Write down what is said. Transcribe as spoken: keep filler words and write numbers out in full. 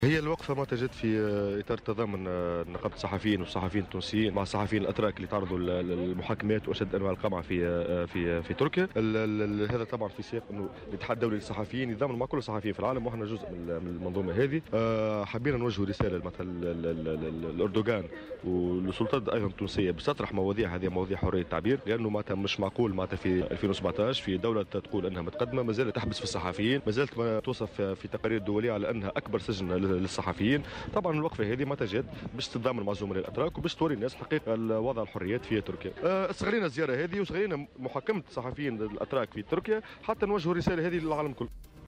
هي الوقفة ما تجد في إطار تضامن نقابة الصحفيين والصحفيين التونسيين مع الصحفيين الأتراك اللي تعرضوا للمحاكمات وأشد أنواع القمع في في في تركيا. هذا طبعا في سياق أنه الاتحاد الدولي للصحفيين يتضامن مع كل الصحفيين في العالم، وإحنا جزء من المنظومة هذه. حبينا نوجه رسالة مثلا الأردوغان والسلطات أيضا التونسية باش تطرح مواضيع، هذه مواضيع حرية التعبير، لأنه معناتها مش معقول معناتها في ألفين وسبعطاش في دولة تقول أنها متقدمة ما زالت تحبس في الصحفيين، ما زالت توصف في تقارير دولية على أنها أكبر سجن للصحفيين. طبعا الوقفه هذه ما تجد باش تتضامن مع الزملاء الاتراك وباش توري الناس حقيقه وضع الحريات في تركيا. استغلينا الزياره هذه واستغلينا محاكمه الصحفيين الاتراك في تركيا حتى نوجهوا الرساله هذه للعالم كله.